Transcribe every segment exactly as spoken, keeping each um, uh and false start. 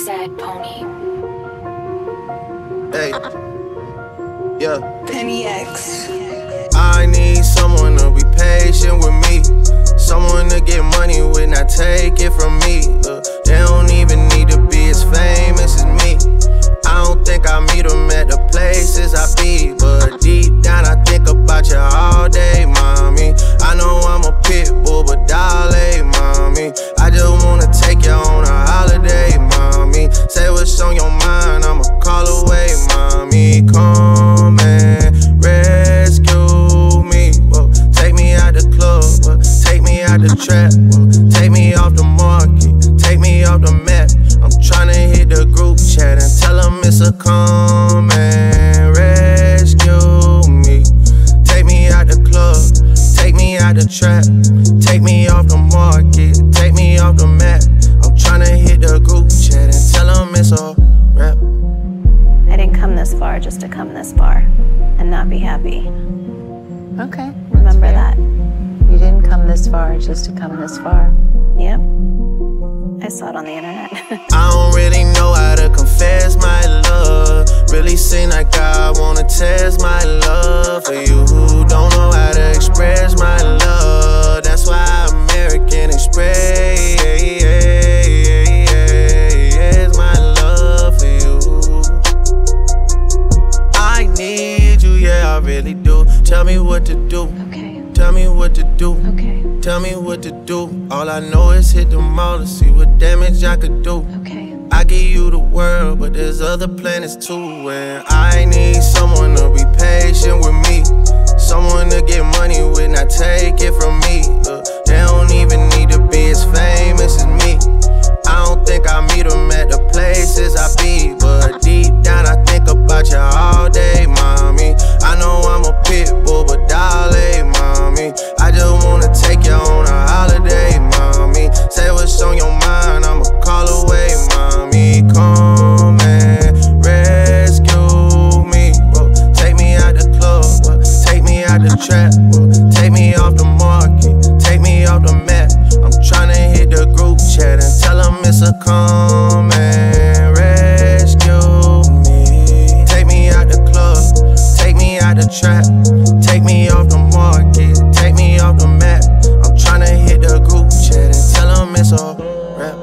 Sad Pony. Hey, yeah. Penny X. I need someone to be patient with me, someone to get money with, not take it from me. Uh, they don't even need to be as famous as me. I don't think I meet them at the places I be, but deep down I think about you all day, mommy. I know I'm a pit bull, but darling, mommy, I just wanna take you on a holiday, mommy. Say what's on your mind, I'ma call away, mommy. Come and rescue me, whoa. Take me out the club, whoa. Take me out the trap, whoa. Take me off the market, take me off the map. I'm tryna hit the group chat and tell them it's a come and rescue me. Take me out the club, take me out the trap, take me off the market, take me off the map. I'm tryna hit the group chat and tell them it's a rap. I didn't come this far just to come this far and not be happy. Okay. Remember that. You didn't come this far just to come this far. Yep. I saw it on the internet. I don't really know how to confess my love. Really seem like I wanna test my love for you who don't know how to express my love. That's why American Express my love for you. I need you, yeah, I really do. Tell me what to do. Okay. Tell me what to do. Okay. Tell me what to do. All I know is hit the mall to see what damage I could do. Okay. I give you the world, but there's other planets too. And I need someone to be patient with me, someone to get money with, not take it from me. Uh, they don't even need to be as famous as me. I don't think I meet them at the places I be, but deep down I think about you all day, mommy. I know I'm a pit bull, but darling, mommy, I just wanna take you on a holiday, mommy. Say what's on your mind, I'ma call away, mommy. Come and rescue me, whoa. Take me out the club, whoa. Take me out the trap, whoa. Take me off the market, take me off the map. I'm tryna hit the group chat and tell them it's a come and rescue me. Take me out the club, take me out the trap, take me off the market, take me off the map. I'm tryna hit the group chat and tell them it's a rap.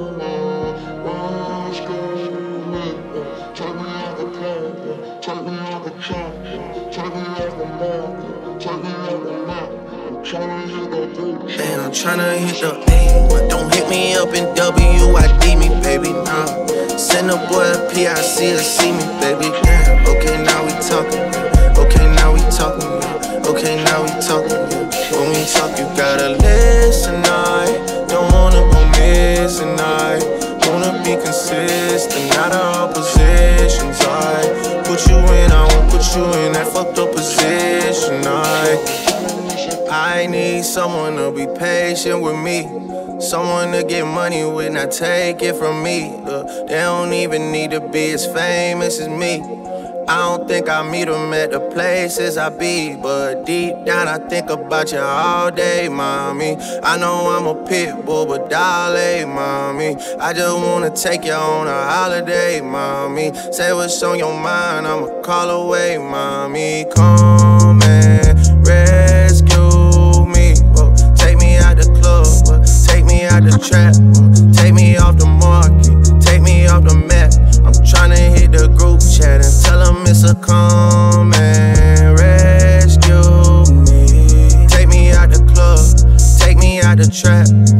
And I'm tryna hit the A, but don't hit me up in W I D me, baby, nah. Send a boy a P I C to see me, baby, damn. Okay, now we talking, okay, now we talking, okay, now we talking. When we talk, you gotta listen, I don't wanna go missing, I wanna be consistent, not all positions. I put you in, I won't put you in that fucked up position. I I need someone to be patient with me, someone to get money with, not take it from me. Uh, they don't even need to be as famous as me. I don't think I meet them at the places I be, but deep down I think about you all day, mommy. I know I'm a pit bull, but darling, mommy, I just wanna take you on a holiday, mommy. Say what's on your mind, I'ma call away, mommy. Come and rescue me, whoa. Take me out the club, whoa. Take me out the trap, whoa. Take me off the market, take me off the map. I'm tryna hit the group chat and tell them it's a come and rescue me. Take me out the club, take me out the trap,